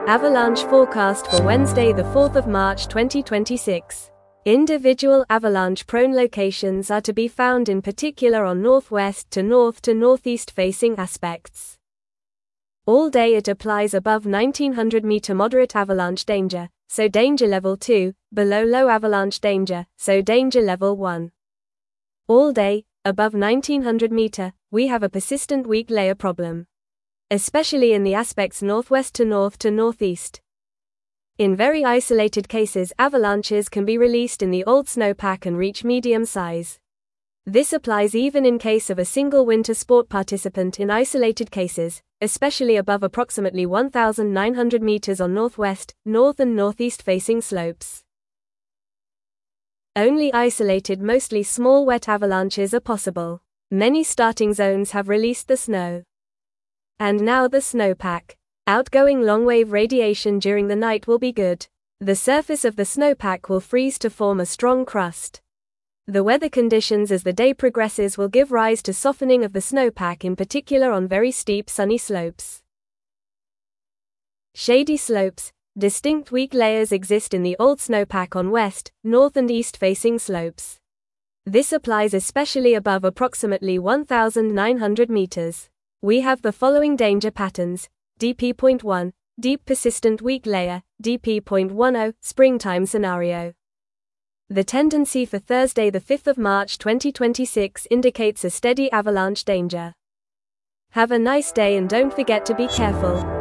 Avalanche forecast for Wednesday, the 4th of March 2026. Individual avalanche-prone locations are to be found in particular on northwest to northeast facing aspects. All day it applies above 1900 meter moderate avalanche danger, so danger level 2, below low avalanche danger, so danger level 1. All day, above 1900 meter, we have a persistent weak layer problem, especially in the aspects northwest to northeast. In very isolated cases, avalanches can be released in the old snowpack and reach medium size. This applies even in case of a single winter sport participant in isolated cases, especially above approximately 1,900 meters on northwest, north and northeast facing slopes. Only isolated, mostly small wet avalanches are possible. Many starting zones have released the snow. And now the snowpack. Outgoing long-wave radiation during the night will be good. The surface of the snowpack will freeze to form a strong crust. The weather conditions as the day progresses will give rise to softening of the snowpack, in particular on very steep sunny slopes. Shady slopes. Distinct weak layers exist in the old snowpack on west, north and east facing slopes. This applies especially above approximately 1,900 meters. We have the following danger patterns: DP.1, deep persistent weak layer, DP.10, springtime scenario. The tendency for Thursday, the 5th of March 2026 indicates a steady avalanche danger. Have a nice day and don't forget to be careful.